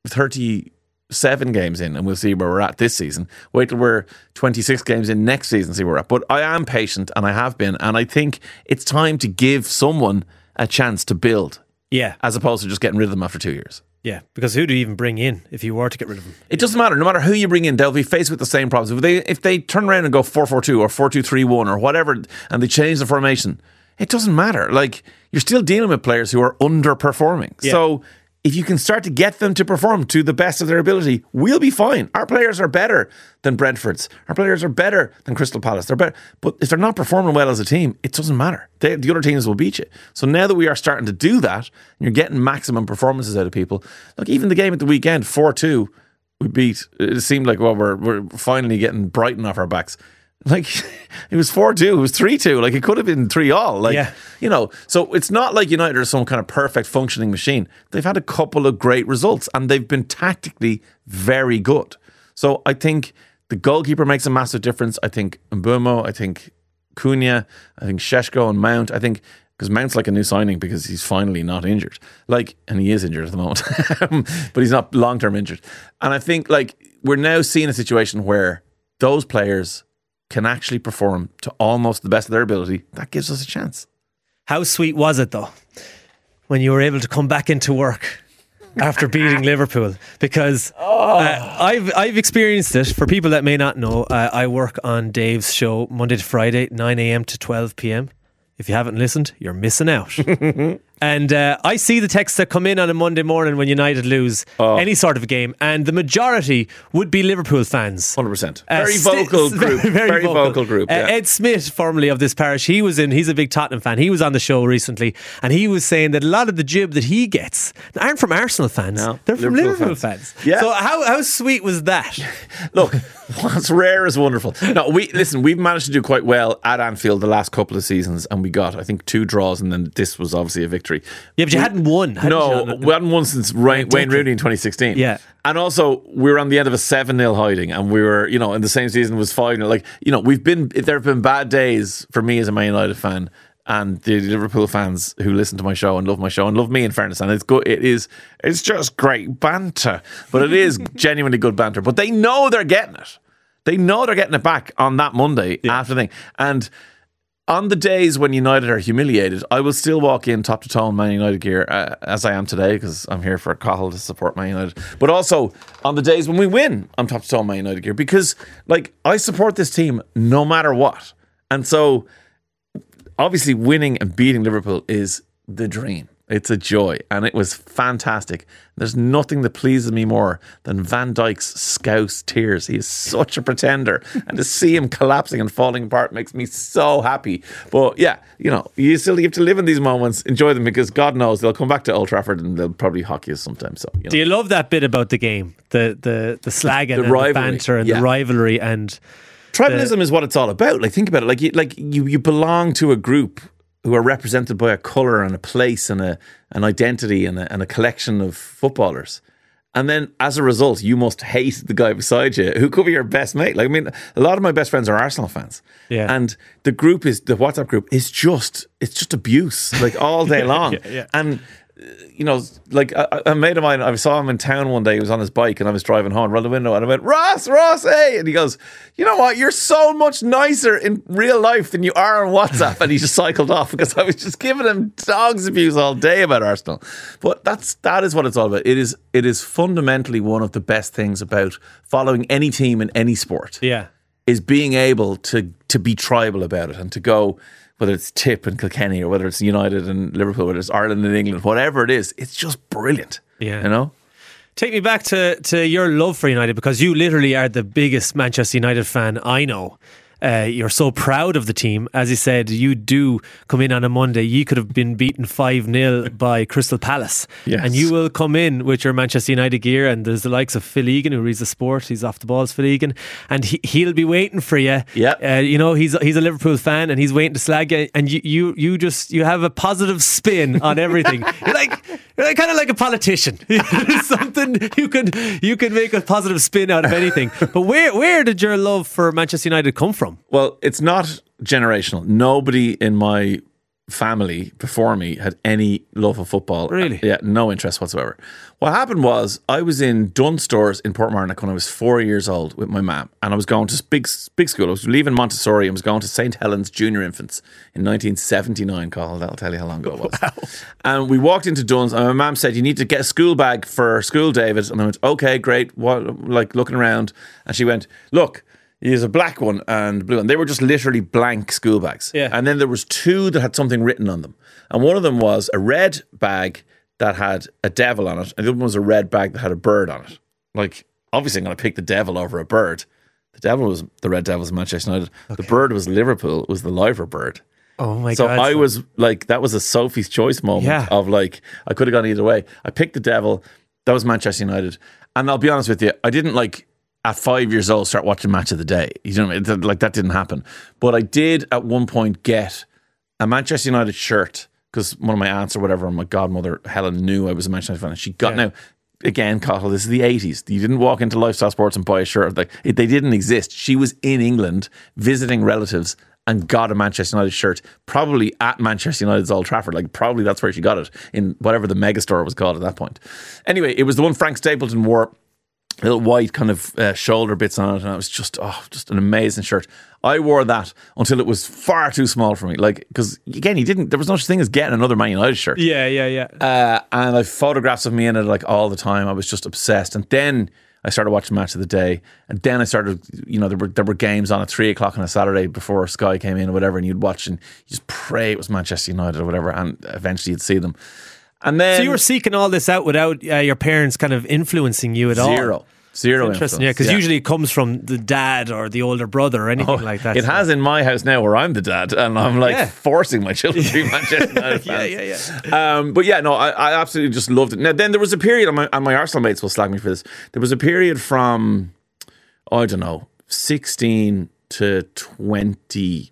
thirty-seven games in and we'll see where we're at this season. Wait till we're twenty-six games in next season, see where we're at. But I am patient, and I have been, and I think it's time to give someone a chance to build. Yeah. As opposed to just getting rid of them after two years. Yeah, because who do you even bring in if you were to get rid of them? It doesn't matter. No matter who you bring in, they'll be faced with the same problems. If they if they turn around and go four four two or four two three one or whatever, and they change the formation, it doesn't matter. Like, you're still dealing with players who are underperforming. Yeah. So if you can start to get them to perform to the best of their ability, we'll be fine. Our players are better than Brentford's. Our players are better than Crystal Palace. They're better. But if they're not performing well as a team, it doesn't matter. They, the other teams will beat you. So now that we are starting to do that, and you're getting maximum performances out of people, look, even the game at the weekend, four two, we beat, it seemed like, well, we're, we're finally getting Brighton off our backs. Like, it was four two, it was three two. Like, it could have been three all. Like, yeah. You know, so it's not like United are some kind of perfect functioning machine. They've had a couple of great results, and they've been tactically very good. So I think the goalkeeper makes a massive difference. I think Mbeumo, I think Cunha, I think Šeško and Mount. I think, because Mount's like a new signing because he's finally not injured. Like, and he is injured at the moment, but he's not long-term injured. And I think, like, we're now seeing a situation where those players can actually perform to almost the best of their ability. That gives us a chance. How sweet was it though when you were able to come back into work after beating Liverpool? Because oh. uh, I've I've experienced it. For people that may not know, uh, I work on Dave's show Monday to Friday, nine a.m. to twelve p.m. If you haven't listened, you're missing out. And uh, I see the texts that come in on a Monday morning when United lose Oh. any sort of a game, and the majority would be Liverpool fans. one hundred percent. Uh, Very sti- vocal group. Very, Very vocal group. Uh, Yeah. Ed Smith, formerly of this parish, he was in. He's a big Tottenham fan. He was on the show recently, and he was saying that a lot of the jib that he gets aren't from Arsenal fans. No, They're from Liverpool Liverpool fans. fans. Yeah. So how how sweet was that? Look, what's rare is wonderful. No, we listen. We've managed to do quite well at Anfield the last couple of seasons, and we got, I think, two draws, and then this was obviously a victory. Yeah, but you hadn't won. hadn't No, you? we hadn't won since Wayne, Wayne Rooney in twenty sixteen. Yeah. And also, we were on the end of a seven nil hiding, and we were, you know, in the same season was five nil. Like, you know, we've been, there have been bad days for me as a Man United fan, and the Liverpool fans who listen to my show and love my show and love me, in fairness, and it's good. It is, it's just great banter, but it is genuinely good banter. But they know they're getting it. They know they're getting it back on that Monday Yeah. after the thing. And on the days when United are humiliated, I will still walk in top to toe in Man United gear, uh, as I am today, because I'm here for Cahill to support Man United. But also on the days when we win, I'm top to toe in Man United gear, because like I support this team no matter what. And so obviously winning and beating Liverpool is the dream. It's a joy, and it was fantastic. There's nothing that pleases me more than Van Dijk's scouse tears. He is such a pretender, and to see him collapsing and falling apart makes me so happy. But yeah, you know, you still have to live in these moments, enjoy them, because God knows they'll come back to Old Trafford and they'll probably hock you sometime. So, you know. Do you love that bit about the game, the the the slagging, The and rivalry, the banter, and yeah. the rivalry, and Tribalism is what it's all about. Like, think about it. Like, you, like you, you belong to a group who are represented by a colour and a place and a an identity and a, and a collection of footballers. And then, as a result, you must hate the guy beside you, who could be your best mate. Like, I mean, a lot of my best friends are Arsenal fans. Yeah. And the group is, the WhatsApp group is just, it's just abuse, like all day long. Yeah, yeah. And, uh, you know, like a, a mate of mine, I saw him in town one day, he was on his bike and I was driving home, rolled the window and I went, Ross, Ross, hey. And he goes, you know what, you're so much nicer in real life than you are on WhatsApp. And he just cycled off because I was just giving him dog's abuse all day about Arsenal. But that's, that is what it's all about. It is, it is fundamentally one of the best things about following any team in any sport. yeah. Is being able to to be tribal about it and to go, whether it's Tip and Kilkenny or whether it's United and Liverpool, whether it's Ireland and England, whatever it is, it's just brilliant. Yeah. You know? Take me back to, to your love for United, because you literally are the biggest Manchester United fan I know. Uh, you're so proud of the team. As you said, you do come in on a Monday. You could have been beaten five nil by Crystal Palace. Yes. And you will come in with your Manchester United gear, and there's the likes of Phil Egan, who reads the sport. He's off the balls, Phil Egan. And he, he'll be waiting for you. Yeah. Uh, you know, he's he's a Liverpool fan, and he's waiting to slag you. And you, you, you just, you have a positive spin on everything. You're like, you're like, kind of like a politician. Something you can, you can make a positive spin out of anything. But where, where did your love for Manchester United come from? Well, it's not generational. Nobody in my family before me had any love of football. Really? Yeah, no interest whatsoever. What happened was I was in Dunn Stores in Portmarnock when I was four years old with my mum, and I was going to big big school. I was leaving Montessori and was going to Saint Helens Junior Infants in nineteen seventy-nine, Cathal. That'll tell you how long ago it was. Wow. And we walked into Dunn's and my mum said, you need to get a school bag for school, David. And I went, okay, great. What? Like looking around. And she went, look, here's a black one and blue one. They were just literally blank school bags. Yeah. And then there was two that had something written on them. And one of them was a red bag that had a devil on it, and the other one was a red bag that had a bird on it. Like, obviously I'm going to pick the devil over a bird. The devil was the Red Devils of Manchester United. Okay. The bird was Liverpool. It was the Liver bird. Oh my so God. So I was like, that was a Sophie's Choice moment yeah. of like, I could have gone either way. I picked the devil. That was Manchester United. And I'll be honest with you, I didn't like, at five years old, start watching Match of the Day. You know what I mean? Like, that didn't happen. But I did at one point get a Manchester United shirt, because one of my aunts or whatever, my godmother Helen, knew I was a Manchester United fan. And she got, yeah. now, again, Cathal, this is the eighties. You didn't walk into Lifestyle Sports and buy a shirt. Like, it, they didn't exist. She was in England visiting relatives and got a Manchester United shirt, probably at Manchester United's Old Trafford. Like, probably that's where she got it, in whatever the megastore was called at that point. Anyway, it was the one Frank Stapleton wore, little white kind of uh, shoulder bits on it, and it was just, oh, just an amazing shirt. I wore that until it was far too small for me. Like, because again, he didn't, there was no such thing as getting another Man United shirt. Yeah, yeah, yeah. Uh, and I have photographs of me in it like all the time. I was just obsessed. And then I started watching Match of the Day, and then I started, you know, there were there were games on at three o'clock on a Saturday before Sky came in or whatever, and you'd watch and you just pray it was Manchester United or whatever, and eventually you'd see them. And then So you were seeking all this out without uh, your parents kind of influencing you at all? zero. Zero Interesting, yeah, influence. because usually it comes from the dad or the older brother or anything Oh, like that. It so. has in my house now where I'm the dad, and I'm like Yeah. forcing my children to be Manchester United Yeah, fans. yeah, yeah. Um, but yeah, no, I, I absolutely just loved it. Now, then there was a period, and my, and my Arsenal mates will slag me for this. There was a period from, I don't know, sixteen to twenty,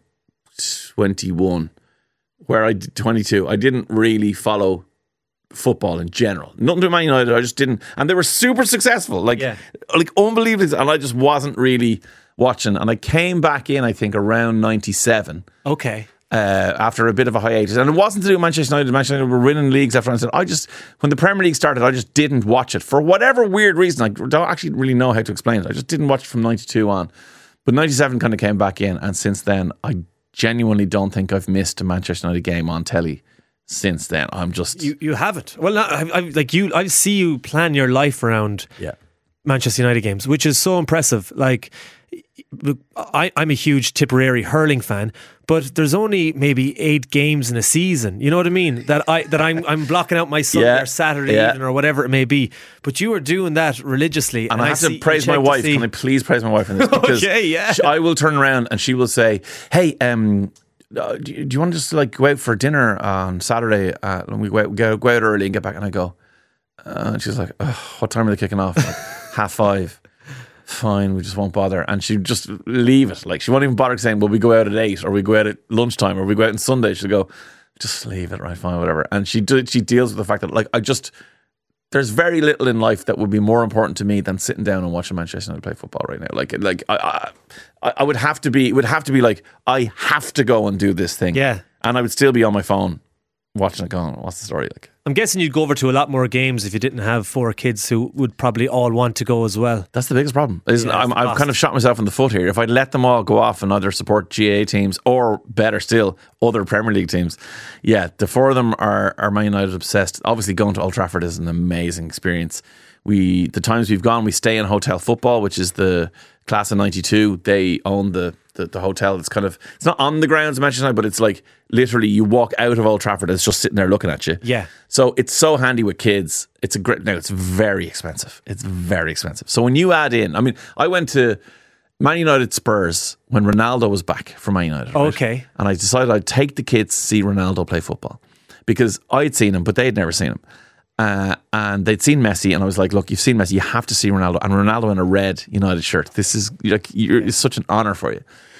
twenty-one, where I did twenty-two. I didn't really follow football in general. Nothing to Man United. I just didn't, and they were super successful, like Yeah. like unbelievable. And I just wasn't really watching. And I came back in, I think, around ninety-seven. Okay. Uh, after a bit of a hiatus, and it wasn't to do with Manchester United. Manchester United were winning leagues after. I said, I just when the Premier League started, I just didn't watch it for whatever weird reason. I don't actually really know how to explain it. I just didn't watch it from ninety-two on, but ninety-seven kind of came back in, and since then, I genuinely don't think I've missed a Manchester United game on telly. Since then, I'm just You you haven't. Well, not, I, I, like you, I see you plan your life around yeah. Manchester United games, which is so impressive. Like, look, I, I'm a huge Tipperary hurling fan, but there's only maybe eight games in a season. You know what I mean? That I that I'm I'm blocking out my Sunday Yeah, or Saturday yeah. evening or whatever it may be. But you are doing that religiously, And I have see- to you praise my check to wife. see- Can I please praise my wife on this? Because Okay, yeah. she- I will turn around and she will say, "Hey, um, uh, do, you, do you want to just like go out for dinner on Saturday? Uh, and we go out, go, go out early and get back." And I go, uh, and she's like, "Ugh, "What time are they kicking off?" Like, half five. Fine, we just won't bother. And she'd just leave it. Like she won't even bother saying, "Well, we go out at eight, or we go out at lunchtime, or we go out on Sunday." She'll go, "Just leave it, right? Fine, whatever." And she do, she deals with the fact that like I just. There's very little in life that would be more important to me than sitting down and watching Manchester United play football right now. Like, like I, I, I would have to be. It would have to be like I have to go and do this thing. Yeah. and I would still be on my phone watching it, going, "What's the story like?" I'm guessing you'd go over to a lot more games if you didn't have four kids who would probably all want to go as well. That's the biggest problem. Isn't Yeah, I'm, it's I've lost. kind of shot myself in the foot here. If I'd let them all go off and either support G A A teams or, better still, other Premier League teams, yeah, the four of them are, are Man United obsessed. Obviously, going to Old Trafford is an amazing experience. We the times we've gone, we stay in Hotel Football, which is the class of ninety-two. They own the, the the hotel. It's kind of it's not on the grounds of Manchester United, but it's like literally you walk out of Old Trafford, it's just sitting there looking at you. Yeah. So it's so handy with kids. It's a great. Now it's very expensive. It's very expensive. So when you add in, I mean, I went to Man United Spurs when Ronaldo was back for Man United. right? Okay. And I decided I'd take the kids to see Ronaldo play football because I'd seen him, but they'd never seen him. Uh, and they'd seen Messi, and I was like, "Look, you've seen Messi. You have to see Ronaldo." And Ronaldo in a red United shirt. This is like, you're, it's such an honour for you.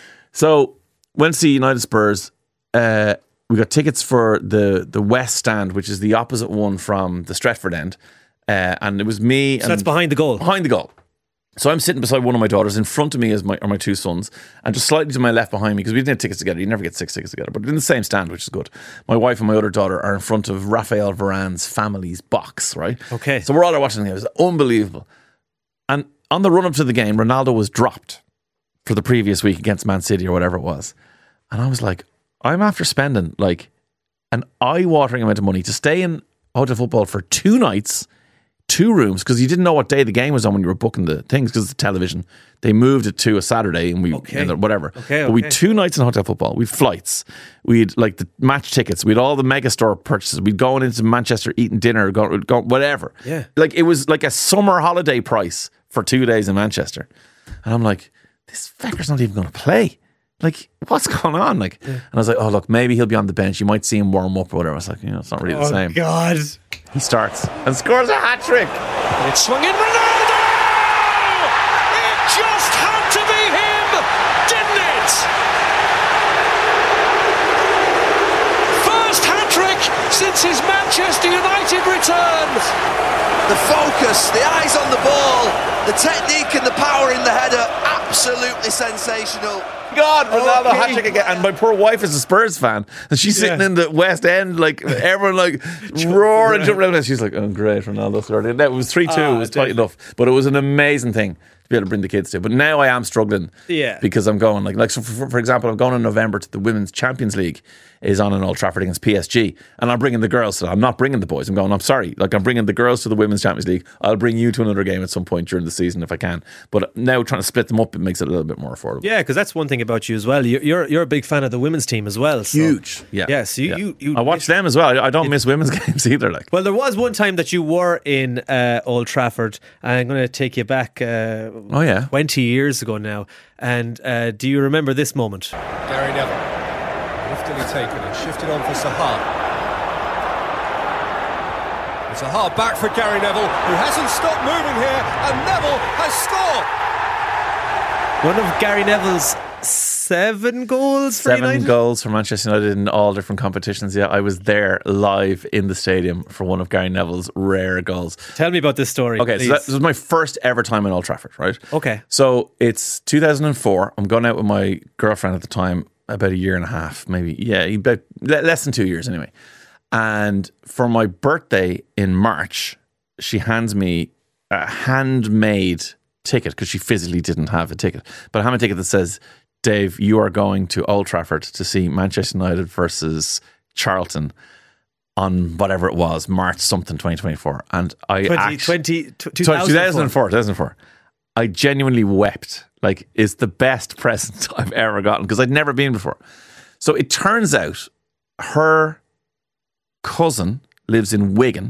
So went to see United Spurs. Uh, we got tickets for the the West Stand, which is the opposite one from the Stretford end, uh, and it was me. So and that's behind the goal. behind the goal. So I'm sitting beside one of my daughters. In front of me is my are my two sons, and just slightly to my left behind me, because we didn't have tickets together. You never get six tickets together, but in the same stand, which is good. My wife and my other daughter are in front of Raphael Varane's family's box, right? Okay. So we're all there watching it. It was unbelievable. And on the run up to the game, Ronaldo was dropped for the previous week against Man City or whatever it was. And I was like, I'm after spending like an eye-watering amount of money to stay in Hotel Football for two nights, two rooms, because you didn't know what day the game was on when you were booking the things, because the television, they moved it to a Saturday and we, Okay. and whatever. Okay, But we okay. had two nights in Hotel Football. We had flights. We had like the match tickets. We had all the mega store purchases. We'd go into Manchester, eating dinner, go, go whatever. Yeah. Like it was like a summer holiday price for two days in Manchester. And I'm like, this fecker's not even going to play. Like, what's going on? Like, and I was like, oh, look, maybe he'll be on the bench. You might see him warm up or whatever. I was like, you know, it's not really the Oh, same. God. He starts and scores a hat trick. It's swung in Ronaldo! It just had to be him, didn't it? First hat trick since his Manchester United return. The focus, the eyes on the ball, the technique and the power in the header, absolutely sensational. God, Ronaldo Okay. hat trick again. And my poor wife is a Spurs fan, and she's sitting Yeah. in the West End, like everyone like roaring, jumping around. And she's like, "Oh, great, Ronaldo scored." It was three two. Ah, it was tight definitely. enough, but it was an amazing thing to be able to bring the kids to. But now I am struggling Yeah. because I'm going like, like so for, for example, I'm going in November to the Women's Champions League is on in Old Trafford against P S G, and I'm bringing the girls to that. I'm not bringing the boys. I'm going, I'm sorry, like I'm bringing the girls to the Women's Champions League. I'll bring you to another game at some point during the season if I can. But now trying to split them up, it makes it a little bit more affordable. Yeah, because that's one thing about you as well. You- You're you're a big fan of the women's team as well. So. Huge. Yeah. Yeah, so you, Yeah. you, you I watch them as well. I, I don't miss women's games either. Like, Well, there was one time that you were in uh, Old Trafford. I'm going to take you back uh, Oh, yeah. twenty years ago now. And uh, do you remember this moment? Gary Neville, liftily taken and shifted on for Sahar. And Sahar back for Gary Neville, who hasn't stopped moving here, and Neville has scored. One of Gary Neville's seven goals for seven United? goals for Manchester United in all different competitions. Yeah, I was there live in the stadium for one of Gary Neville's rare goals. Tell me about this story. Okay, please. so that, this was my first ever time in Old Trafford, right? Okay. So it's two thousand four. I'm going out with my girlfriend at the time, about a year and a half, maybe. Yeah, about le- less than two years anyway. And for my birthday in March, she hands me a handmade ticket because she physically didn't have a ticket, but a handmade ticket that says, Dave, you are going to Old Trafford to see Manchester United versus Charlton on whatever it was, March something twenty twenty-four. And I twenty, actually, twenty, two thousand four. two thousand four. I genuinely wept. Like, it's the best present I've ever gotten because I'd never been before. So it turns out her cousin lives in Wigan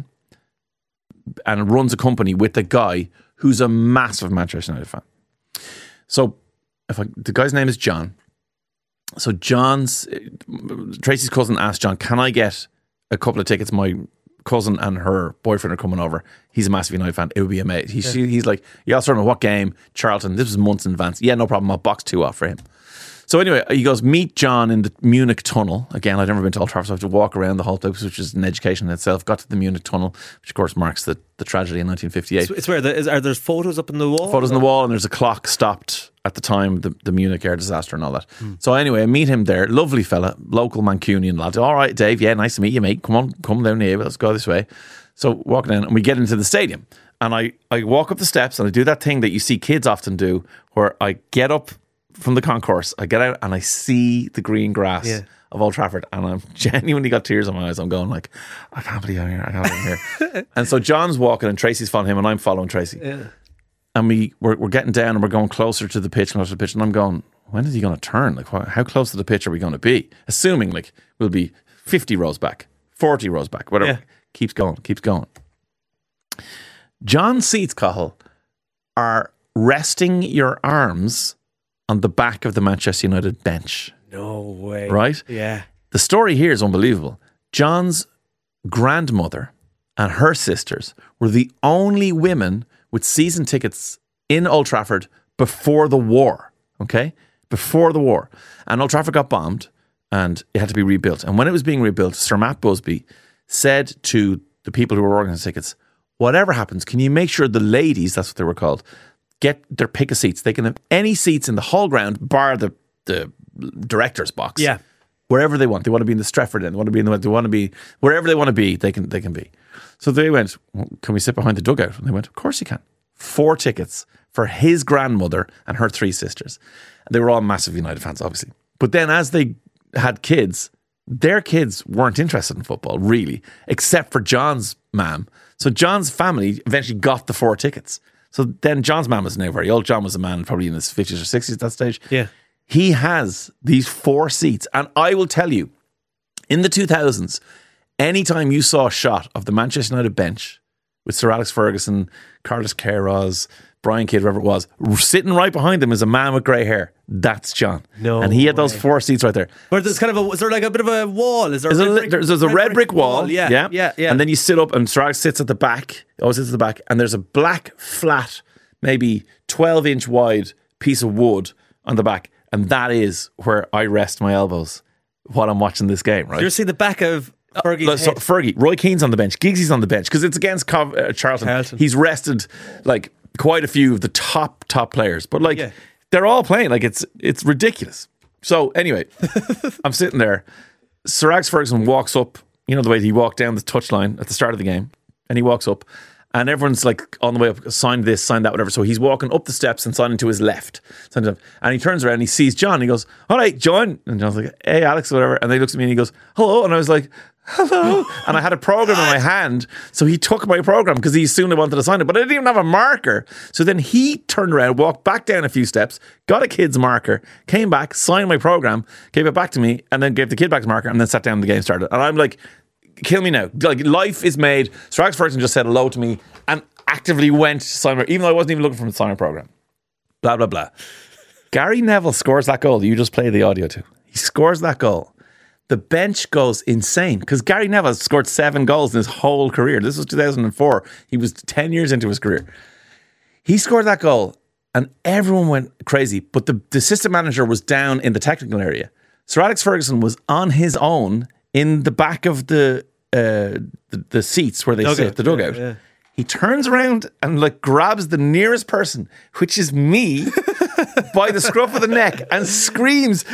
and runs a company with a guy who's a massive Manchester United fan. So if I, the guy's name is John. So John's Tracy's cousin asked John, "Can I get a couple of tickets? My cousin and her boyfriend are coming over. He's a massive United fan. It would be amazing." He, yeah. He's like, "Yeah, I'll start with what game? Charlton." This was months in advance. Yeah, no problem. I'll box two off for him. So anyway, he goes, meet John in the Munich tunnel. Again, I'd never been to Old Trafford, so I have to walk around the whole place, which is an education in itself. Got to the Munich tunnel, which of course marks the, the tragedy in nineteen fifty-eight. It's, it's where the, is, are there photos up in the wall? Photos on the wall, and there's a clock stopped at the time, the, the Munich air disaster and all that. Mm. So anyway, I meet him there. Lovely fella, local Mancunian lad. All right, Dave, yeah, nice to meet you, mate. Come on, come down here. Let's go this way. So walking in, and we get into the stadium. And I, I walk up the steps, and I do that thing that you see kids often do, where I get up from the concourse, I get out and I see the green grass yeah. of Old Trafford, and I'm genuinely got tears in my eyes. I'm going like, I can't believe I'm here. I can't believe I'm here. And so John's walking, and Tracy's following him, and I'm following Tracy. Yeah. And we we're, we're getting down, and we're going closer to the pitch, closer to the pitch, and I'm going, when is he going to turn? Like, how close to the pitch are we going to be? Assuming like we'll be fifty rows back, forty rows back, whatever. Yeah. Keeps going, keeps going. John's seats, Cathal, are resting your arms on the back of the Manchester United bench. No way. Right? Yeah. The story here is unbelievable. John's grandmother and her sisters were the only women with season tickets in Old Trafford before the war. Okay? Before the war. And Old Trafford got bombed and it had to be rebuilt. And when it was being rebuilt, Sir Matt Busby said to the people who were organising tickets, whatever happens, can you make sure the ladies, that's what they were called, get their pick of seats. They can have any seats in the whole ground, bar the, the director's box. Yeah. Wherever they want. They want to be in the Stretford end. They want to be in the, they want to be, wherever they want to be, they can, they can be. So they went, well, can we sit behind the dugout? And they went, of course you can. Four tickets for his grandmother and her three sisters. And they were all massive United fans, obviously. But then as they had kids, their kids weren't interested in football, really, except for John's mum. So John's family eventually got the four tickets. So then John's mum was now very old. John was a man probably in his fifties or sixties at that stage. Yeah. He has these four seats. And I will tell you, in the two thousands, anytime you saw a shot of the Manchester United bench with Sir Alex Ferguson, Carlos Queiroz, Brian Kidd, whoever it was, sitting right behind him is a man with grey hair. That's John. No And he had way. those four seats right there. But there's kind of a, is there like a bit of a wall? Is there There's a, a, red brick, there's, there's a red brick wall. wall. Yeah, yeah, yeah, yeah. And then you sit up and Sir Alex sits at the back. Always sits at the back. And there's a black, flat, maybe twelve inch wide piece of wood on the back. And that is where I rest my elbows while I'm watching this game, right? You see the back of Fergie's uh, so head. Fergie, Roy Keane's on the bench, Giggsy's on the bench because it's against Cov- uh, Charlton. Charlton. He's rested like quite a few of the top top players, but like Yeah. they're all playing. Like it's it's ridiculous. So anyway, I'm sitting there. Sir Alex Ferguson walks up. You know the way he walked down the touchline at the start of the game, and he walks up, And everyone's like on the way up, sign this, sign that, whatever. So he's walking up the steps and signing to his left. And he turns around and he sees John. He goes, all right, John. And John's like, hey, Alex, whatever. And then he looks at me and he goes, hello. And I was like, hello. And I had a program in my hand. So he took my program because he assumed I wanted to sign it. But I didn't even have a marker. So then he turned around, walked back down a few steps, got a kid's marker, came back, signed my program, gave it back to me, and then gave the kid back his marker, and then sat down and the game started. And I'm like, kill me now. Like, life is made. Sir Alex Ferguson just said hello to me and actively went to sign my, even though I wasn't even looking for him to sign my program. Blah, blah, blah. Gary Neville scores that goal. You just played the audio to. He scores that goal. The bench goes insane because Gary Neville has scored seven goals in his whole career. This was two thousand four. He was ten years into his career. He scored that goal and everyone went crazy. But the, the assistant manager was down in the technical area. Sir Alex Ferguson was on his own in the back of the uh, the, the seats where they dugout. sit, the dugout. Yeah, yeah. He turns around and like grabs the nearest person, which is me, by the scruff of the neck and screams,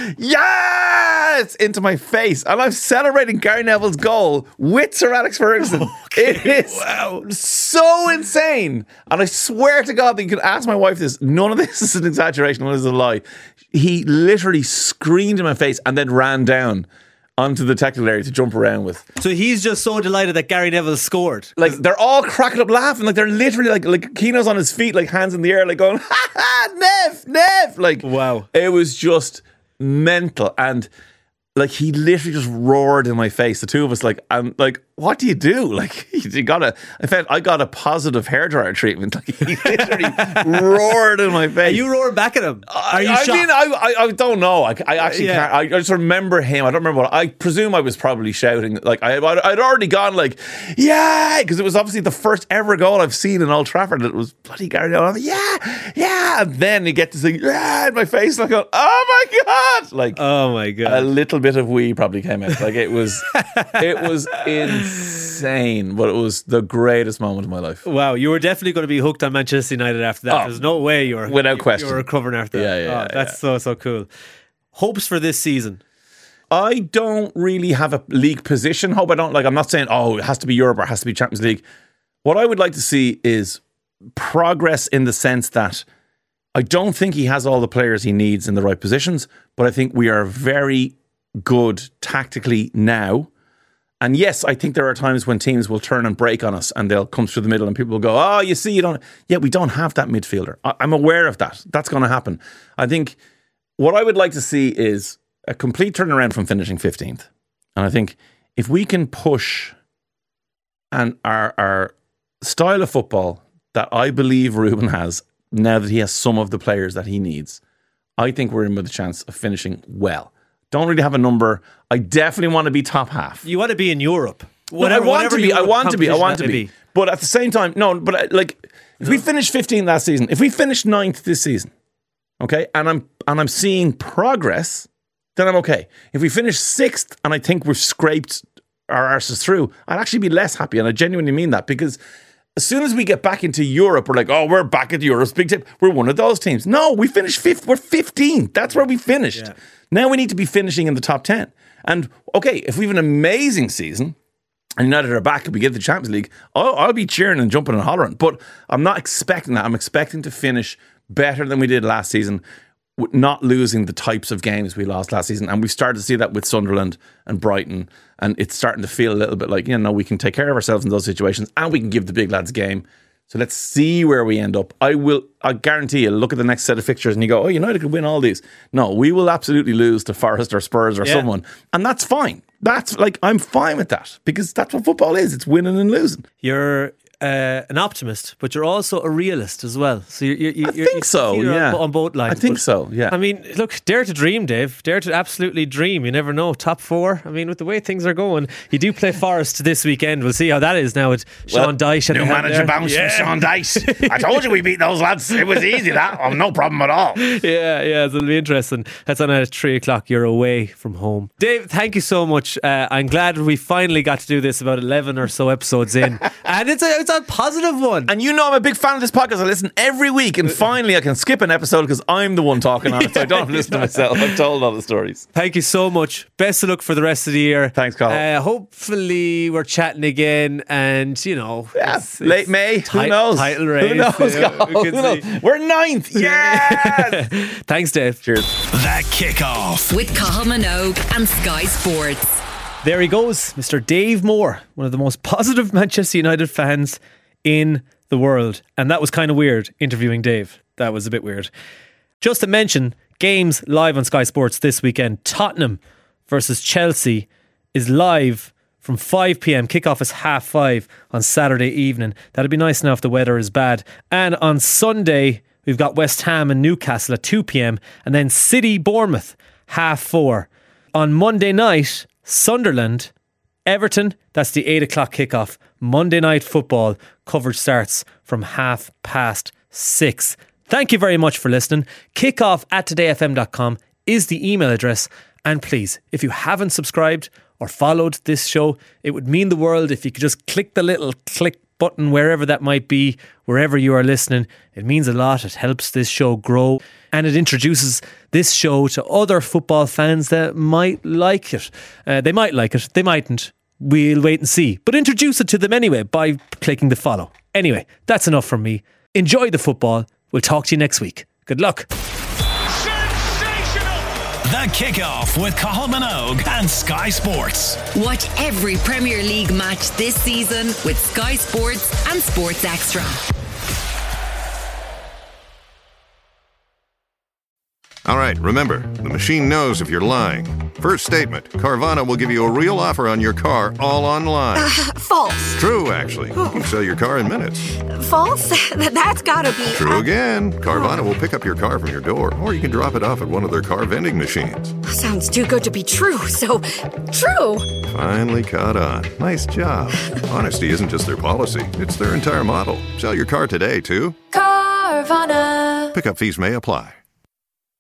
yes, into my face. And I'm celebrating Gary Neville's goal with Sir Alex Ferguson. Okay. It is wow. so insane. And I swear to God that you can ask my wife this. None of this is an exaggeration. None of this is a lie. He literally screamed in my face and then ran down onto the technical area to jump around with. So he's just so delighted that Gary Neville scored. Like, they're all cracking up laughing. Like, they're literally like, like Keano's on his feet, like hands in the air, like going, ha ha, Nev, Nev. Like, wow. It was just mental. And like, he literally just roared in my face. The two of us, like, I'm like, what do you do? Like, you got a, in fact, I got a positive hairdryer treatment. Like, he literally roared in my face. Are you roaring back at him? Are you I, I shocked? mean, I, I, I don't know. I, I actually yeah. can't. I, I just remember him. I don't remember what, I presume I was probably shouting. Like, I, I'd already gone like, yeah, because it was obviously the first ever goal I've seen in Old Trafford. It was bloody Gary Neville. I'm like, yeah, yeah. And then you get to sing, yeah, in my face. And I go, oh my God. Like, oh my God. A little bit of wee probably came out. Like, it was, it was insane, but it was the greatest moment of my life. Wow, you were definitely going to be hooked on Manchester United after that. Oh, There's no way you were without you, question. You were recovering after that. Yeah, yeah, oh, yeah that's yeah. so so cool. Hopes for this season? I don't really have a league position hope. I don't like. I'm not saying oh it has to be Europe or it has to be Champions League. What I would like to see is progress in the sense that I don't think he has all the players he needs in the right positions, but I think we are very good tactically now. And yes, I think there are times when teams will turn and break on us and they'll come through the middle and people will go, oh, you see, you don't. Yeah, we don't have that midfielder. I- I'm aware of that. That's going to happen. I think what I would like to see is a complete turnaround from finishing fifteenth. And I think if we can push and our, our style of football that I believe Ruben has, now that he has some of the players that he needs, I think we're in with a chance of finishing well. Don't really have a number. I definitely want to be top half. You want to be in Europe. Whatever, no, I want to be. I want to be. I want to be. be. But at the same time, no. But like, if no. we finish fifteenth last season, if we finish ninth this season, okay, and I'm and I'm seeing progress, then I'm okay. If we finish sixth and I think we've scraped our arses through, I'd actually be less happy, and I genuinely mean that, because as soon as we get back into Europe, we're like, oh, we're back at Europe's big tip. We're one of those teams. No, we finished fifth. We're fifteenth. That's where we finished. Yeah. Now we need to be finishing in the top ten. And okay, if we have an amazing season and United are back and we get the Champions League, I'll, I'll be cheering and jumping and hollering. But I'm not expecting that. I'm expecting to finish better than we did last season, with not losing the types of games we lost last season. And we've started to see that with Sunderland and Brighton. And it's starting to feel a little bit like, you know, we can take care of ourselves in those situations and we can give the big lads a game. So let's see where we end up. I will, I guarantee you, look at the next set of fixtures and you go, oh, United could win all these. No, we will absolutely lose to Forest or Spurs or yeah. someone. And that's fine. That's like, I'm fine with that, because that's what football is. It's winning and losing. You're uh, an optimist, but you're also a realist as well. So you're, you're, I you're, think so, yeah. on both lines. I think but, so, yeah. I mean, look, dare to dream, Dave. Dare to absolutely dream. You never know. Top four. I mean, with the way things are going, you do play Forest this weekend. We'll see how that is now with Sean well, Dyche. New manager bounce yeah. from Sean Dyche. I told you we beat those lads. It was easy, that. Oh, no problem at all. Yeah, yeah. So it'll be interesting. That's on at three o'clock. You're away from home. Dave, thank you so much. Uh, I'm glad we finally got to do this about eleven or so episodes in. And it's a, it's that positive one. And you know I'm a big fan of this podcast. I listen every week, and finally I can skip an episode because I'm the one talking on it, so I don't have to listen to myself. I've told all the stories. Thank you so much. Best of luck for the rest of the year. Thanks, Colin. Uh, hopefully we're chatting again, and you know, yeah, it's, late it's May. ti- Who knows? Title race. Who knows? Uh, Colin? we Who knows? see. We're ninth. Yes. Thanks, Dave. Cheers. The Kickoff with Cathal Minogue and Sky Sports. There he goes, Mister Dave Moore, one of the most positive Manchester United fans in the world. And that was kind of weird, interviewing Dave. That was a bit weird. Just to mention, games live on Sky Sports this weekend. Tottenham versus Chelsea is live from five p.m. Kickoff is half five on Saturday evening. That'd be nice now if the weather is bad. And on Sunday, we've got West Ham and Newcastle at two p.m. and then City Bournemouth, half four. On Monday night, Sunderland, Everton, that's the eight o'clock kickoff. Monday Night Football coverage starts from half past six. Thank you very much for listening. Kickoff at today f m dot com is the email address. And please, if you haven't subscribed or followed this show, it would mean the world if you could just click the little click button wherever that might be, wherever you are listening. It means a lot. It helps this show grow, and it introduces this show to other football fans that might like it. Uh, they might like it. They mightn't. We'll wait and see. But introduce it to them anyway by clicking the follow. Anyway, that's enough from me. Enjoy the football. We'll talk to you next week. Good luck. The Kickoff with Cathal Minogue and Sky Sports. Watch every Premier League match this season with Sky Sports and Sports Extra. All right, remember, the machine knows if you're lying. First statement, Carvana will give you a real offer on your car all online. Uh, false. True, actually. You can sell your car in minutes. False? That's gotta be... True again. Carvana will pick up your car from your door, or you can drop it off at one of their car vending machines. Sounds too good to be true, so true. Finally caught on. Nice job. Honesty isn't just their policy, it's their entire model. Sell your car today, too. Carvana. Pickup fees may apply.